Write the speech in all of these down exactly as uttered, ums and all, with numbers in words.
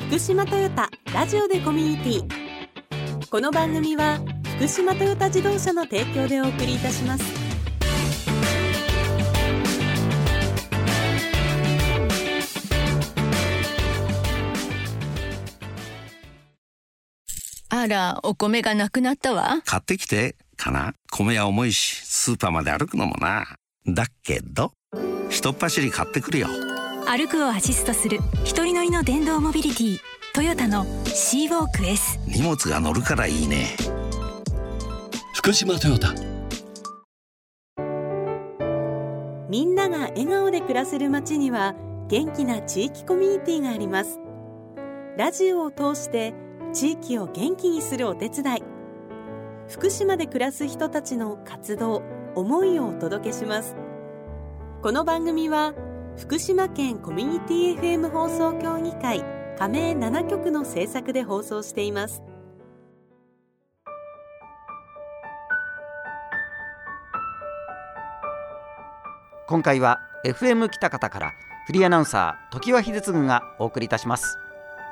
福島トヨタラジオでコミュニティ。この番組は福島トヨタ自動車の提供でお送りいたします。 あら、お米がなくなったわ。 買ってきてかな。米は重いしスーパーまで歩くのもな。だけどひとっ走り買ってくるよ。 歩くをアシストする一人乗りの電動モビリティ、トヨタのシーウォーク S。 荷物が乗るからいいね。 福島トヨタ。 みんなが笑顔で暮らせる街には元気な地域コミュニティがあります。ラジオを通して地域を元気にするお手伝い、福島で暮らす人たちの活動、思いをお届けします。この番組は福島県コミュニティ エフエム 放送協議会加盟なな局の制作で放送しています。 今回は エフエム 北方からフリーアナウンサー常盤秀嗣がお送りいたします。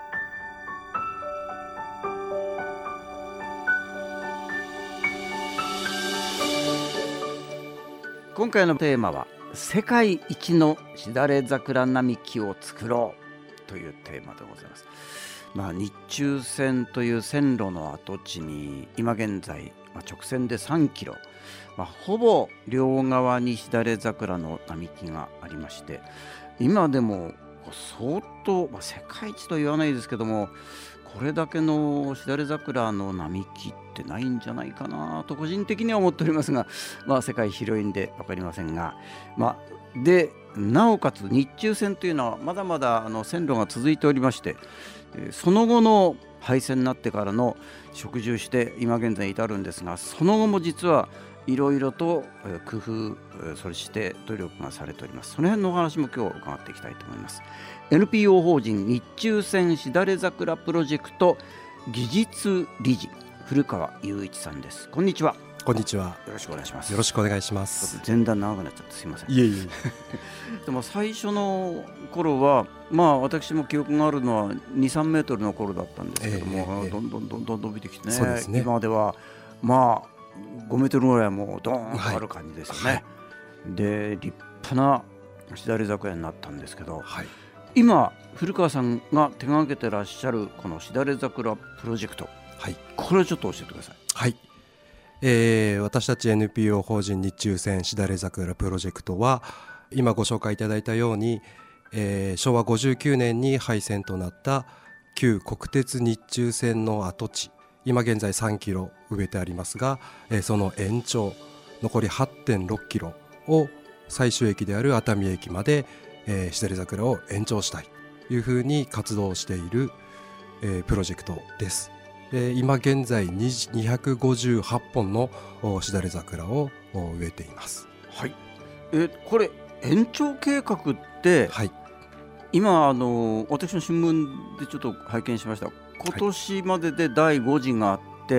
今回のテーマは世界一のしだれ桜並木を作ろうというテーマでございます。まあ、日中線という線路の跡地に今現在、まあ、直線でさんキロ、まあ、ほぼ両側にしだれ桜の並木がありまして、今でも相当、まあ、世界一と言わないですけども、これだけのしだれ桜の並木ってないんじゃないかなと個人的には思っておりますが、まあ、世界広いんで分かりませんが、まあ、でなおかつ日中線というのはまだまだあの線路が続いておりまして、その後の廃線になってからの植樹して今現在に至るんですが、その後も実はいろいろと工夫、そして努力がされております。その辺のお話も今日伺っていきたいと思います。 エヌピーオー 法人日中線しだれ桜プロジェクト技術理事古川雄一さんです。こんにちは。 こんにちは。 よろしくお願いします。 よろしくお願いします。 前段長くなっちゃってすいません。 いえいえでも最初の頃は、まあ、私も記憶があるのは にさんメートルの頃だったんですけども、えーえー、どんどんどんどん伸びてきて ね, そうですね。今ではまあごメートルぐらいもうドーンとある感じですよね、はいはい、で立派なしだれ桜になったんですけど、はい、今古川さんが手がけてらっしゃるこのしだれ桜プロジェクト、はい、これをちょっと教えてください。 はい、えー、私たち エヌピーオー 法人日中線しだれ桜プロジェクトは今ご紹介いただいたように、えー、しょうわごじゅうきゅうねんに廃線となった旧国鉄日中線の跡地、今現在さんキロ植えてありますが、えー、その延長残り はってんろくキロを最終駅である熱海駅まで、えー、しだれ桜を延長したいというふうに活動している、えー、プロジェクトです。で今現在にひゃくごじゅうはっぽんのしだれ桜を植えています。 はい、えこれ延長計画って、はい、今あの私の新聞でちょっと拝見しました。今年まででだいご次があって、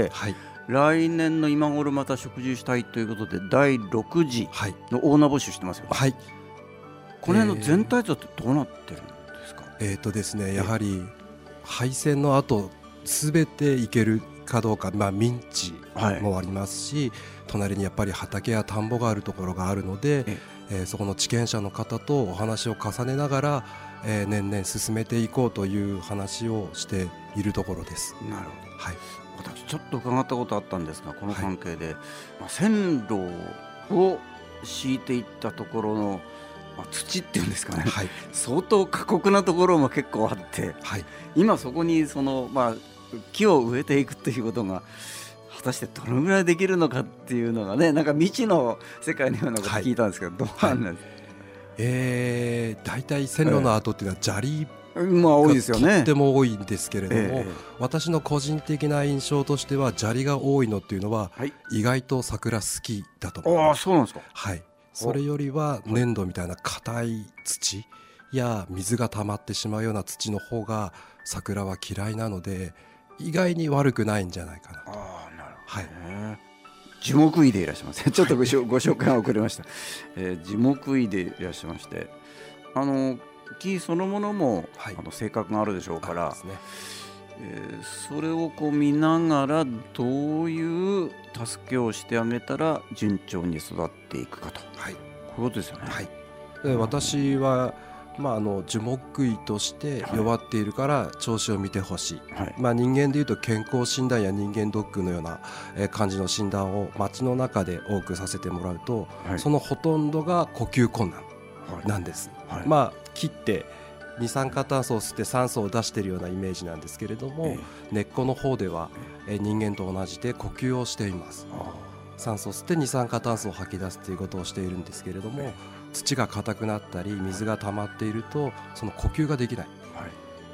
はい、来年の今頃また植樹したいということでだいろく次のオーナー募集してますよね、はい、この辺の全体像ってどうなってるんですか？ えーとですね、やはり廃線の後すべて行けるかどうか、まあ、民地もありますし、はい、隣にやっぱり畑や田んぼがあるところがあるので、ええー、そこの地権者の方とお話を重ねながら、えー、年々進めていこうという話をしているところです。 なるほど、はい、私ちょっと伺ったことあったんですが、この関係で、はい、まあ、線路を敷いていったところの、まあ、土っていうんですかね、はい、相当過酷なところも結構あって、はい、今そこにその、まあ、木を植えていくっていうことが果たしてどのぐらいできるのかっていうのがね、なんか未知の世界のようなこと聞いたんですけど、はい、どうなんですか？はい、 えー、大体線路の跡っていうのは砂利まあ多いですよね。 とっても多いんですけれども、 えー、 私の個人的な印象としては砂利が多いのっていうのは、はい、意外と桜好きだと思います。 あ、そうなんですか？ はい、それよりは粘土みたいな硬い土や水が溜まってしまうような土の方が桜は嫌いなので、意外に悪くないんじゃないかなと。 あ、なるほど、 はい、 樹木医でいらっしゃいますちょっとご、はい、ご紹介が遅れました、えー、樹木医でいらっしゃいまして、あの木そのものも、 はい、 あの性格があるでしょうから、 ですね、 えー、それをこう見ながらどういう助けをしてあげたら順調に育っていくかと、はい、こういうことですよね。 はい、で私は、まあ、あの樹木医として弱っているから調子を見てほしい、はい、まあ、人間でいうと健康診断や人間ドックのような感じの診断を街の中で多くさせてもらうと、はい、そのほとんどが呼吸困難なんです、はいはい、まあ木って二酸化炭素を吸って酸素を出しているようなイメージなんですけれども、えー、根っこの方では、えー、人間と同じで呼吸をしています。酸素を吸って二酸化炭素を吐き出すということをしているんですけれども、えー、土が硬くなったり水が溜まっているとその呼吸ができない、はい、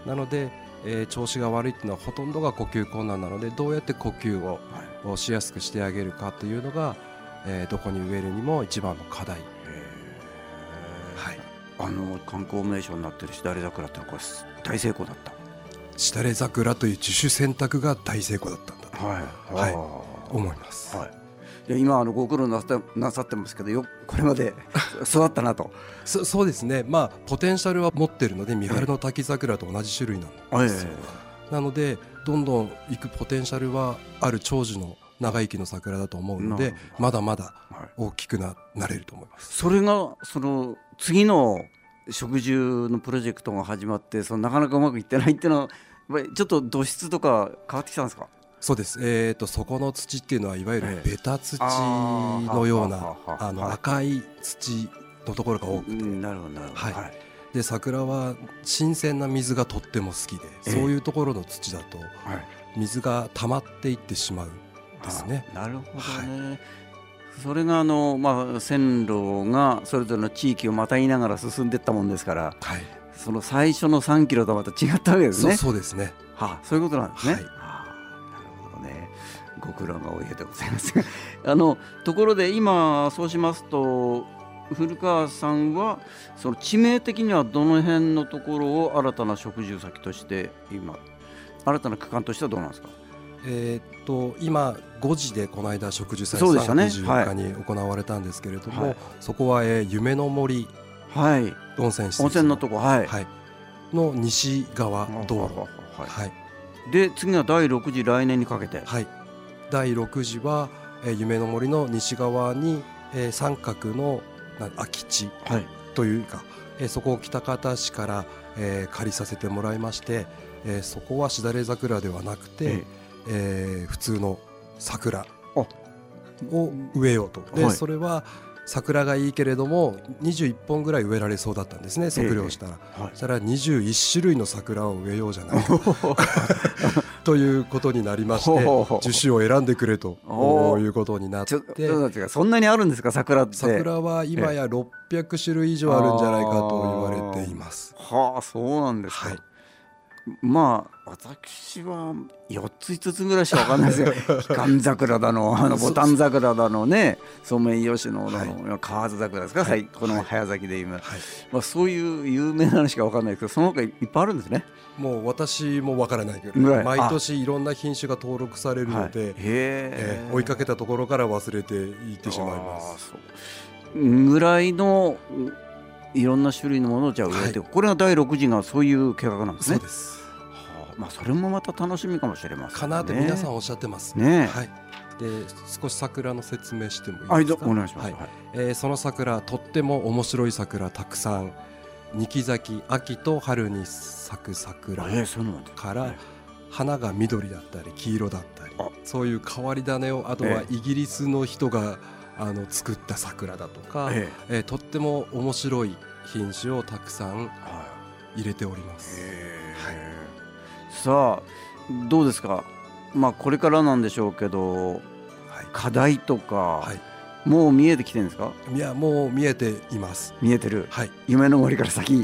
なので、えー、調子が悪いというのはほとんどが呼吸困難なので、どうやって呼吸を、はい、しやすくしてあげるかというのが、えー、どこに植えるにも一番の課題。 はい、あの観光名所になっているしだれ桜ってのはこれ大成功だった。 しだれ桜という樹種選択が大成功だったんだと、はいはい、思います。 はい、いや今あのご苦労なさって、なさってますけど、よこれまで育ったなとそ, そうですね、まあ、ポテンシャルは持ってるので三春の滝桜と同じ種類なんですよ、ええ、なのでどんどん行くポテンシャルはある長寿の長生きの桜だと思うので、まだまだ大きく な, なれると思います。 それがその次の植樹のプロジェクトが始まって、そのなかなかうまくいってないっていうのはちょっと土質とか変わってきたんですか？ そうです、えー、とそこの土っていうのはいわゆるベタ土のような、ええ、あの赤い土のところが多くて、うん、なるほどなるほど、はいはい、で桜は新鮮な水がとっても好きで、ええ、そういうところの土だと水が溜まっていってしまうですね。 なるほどね、はい、それがあの、まあ、線路がそれぞれの地域をまたぎながら進んでいったもんですから、はい、その最初のさんキロとはまた違ったわけですね。 そう、そうですね、 はあ、そういうことなんですね、はい、はあ、なるほどね。ご苦労が多いでございますがあのところで今そうしますと古川さんはその地名的にはどの辺のところを新たな植樹先として今新たな区間としてはどうなんですか？ えー、っと今ごじでこの間植樹祭さんがつにじゅうよっかに行われたんですけれども、はい、そこは、えー、夢の森、はい、温泉施設温泉のとこ、はいはい、の西側道路、 はいはい、で次はだいろくじ来年にかけて、 はい、だいろくじは、えー、夢の森の西側に、えー、三角の空き地というか、はい、えー、そこを喜多方市から、えー、借りさせてもらいまして、えー、そこはしだれ桜ではなくて、えーえー、普通の桜を植えようと。で、はい、それは桜がいいけれどもにじゅういっぽんぐらい植えられそうだったんですね、測量したら、えーはい、そしたらにじゅういちしゅるいの桜を植えようじゃないかということになりまして樹種を選んでくれということになって。 そんなにあるんですか桜って？ 桜は今やろっぴゃくしゅるい以上あるんじゃないかと言われています。 はあ、そうなんですか、はい、まあ私はよっついつつぐらいしか分かんないですよひかん桜だの、あのボタン桜だのね、ソメイヨシノだの、はい、河津桜ですか、はい、この早咲きで今、はい、まあ、そういう有名なのしか分かんないですけど、その他いっぱいあるんですね。 もう私も分からないけど、毎年いろんな品種が登録されるので、はい、えー、追いかけたところから忘れていってしまいます。 そうぐらいのいろんな種類のものをじゃあ植えて、はい、これがだいろくじがそういう計画なんですね。 そうです、 はあ、まあ、それもまた楽しみかもしれませんね。 かなって皆さんおっしゃってますね。はい、で少し桜の説明してもいいですか？ お願いします。はい、 えー、その桜とっても面白い桜たくさん、二季咲き秋と春に咲く桜から花が緑だったり黄色だったり、そういう変わり種を、あとはイギリスの人があの作った桜だとか、えええー、とっても面白い品種をたくさん入れております。 はい、さあどうですか、まあ、これからなんでしょうけど、はい、課題とか、はい、もう見えてきてるんですか？ いや、もう見えています。 見えてる、 はい、 夢の森から先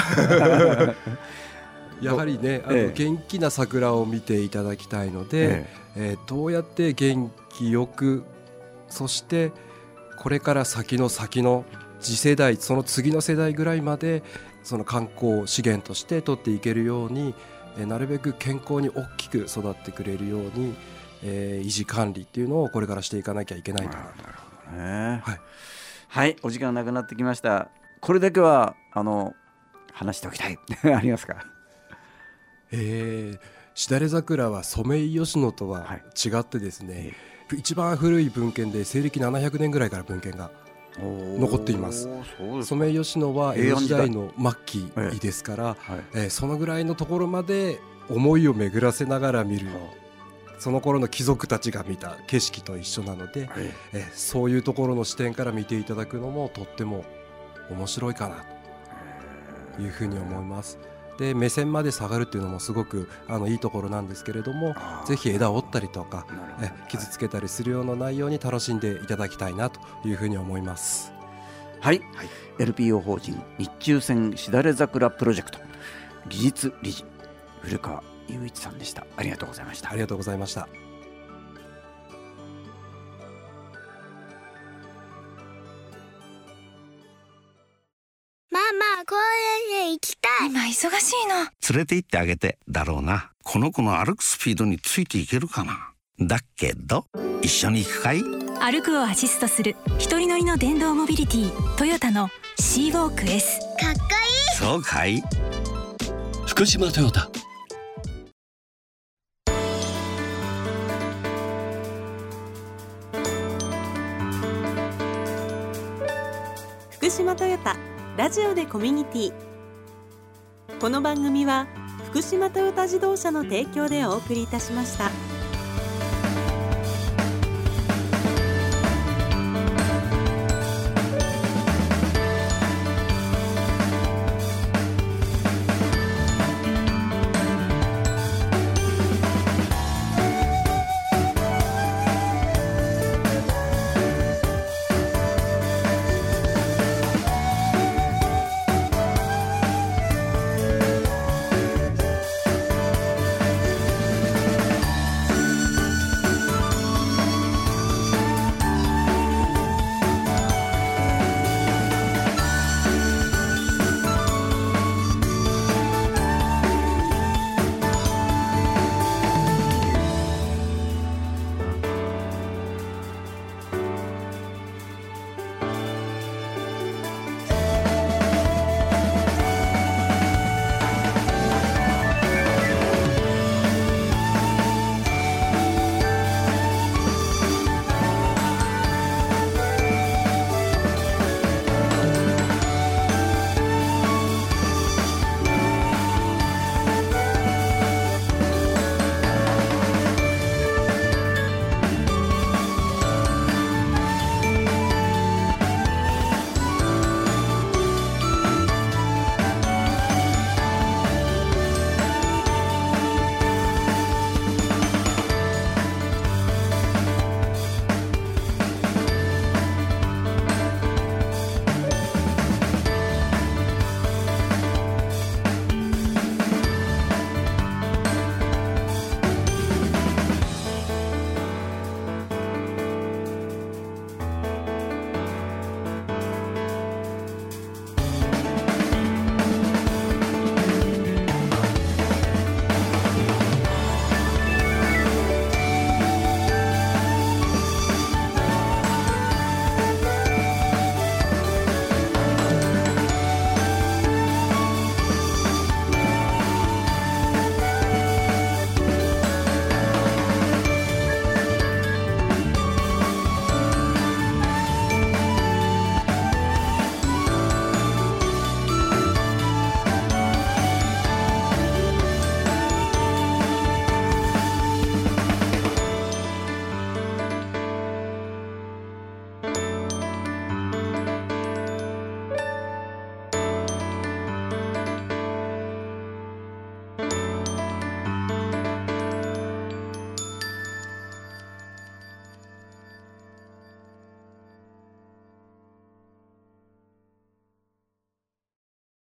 やはりね、あの、ええ、元気な桜を見ていただきたいので、えええー、どうやって元気よく、そしてこれから先の先の次世代、その次の世代ぐらいまでその観光資源として取っていけるように、えー、なるべく健康に大きく育ってくれるように、えー、維持管理っていうのをこれからしていかなきゃいけないんだなと。なるほどね。はい、はい、お時間なくなってきました。これだけはあの話しておきたいありますか？ えー、しだれ桜はソメイヨシノとは違ってですね、はい、一番古い文献で西暦ななひゃくねんぐらいから文献が残っています。ソメイヨシノは江戸時代の末期ですから、はいえー、そのぐらいのところまで思いを巡らせながら見る、その頃の貴族たちが見た景色と一緒なので、はいえー、そういうところの視点から見ていただくのもとっても面白いかなというふうに思います。で目線まで下がるっていうのもすごくあのいいところなんですけれども、ぜひ枝を折ったりとかえ傷つけたりするような内容に楽しんでいただきたいなというふうに思います。 はい、はい、エルピーオー 法人日中戦しだれ桜プロジェクト技術理事古川雄一さんでした。ありがとうございました。 ありがとうございました。 ママ、公園へ行きたい。 今忙しいの。 連れて行ってあげてだろうな。この子の歩くスピードについていけるかな。だけど一緒に行くかい？ 歩くをアシストする一人乗りの電動モビリティトヨタの シーウォーク エス。 かっこいい。 そうかい？ 福島トヨタ。 福島トヨタラジオでコミュニティ。この番組は福島トヨタ自動車の提供でお送りいたしました。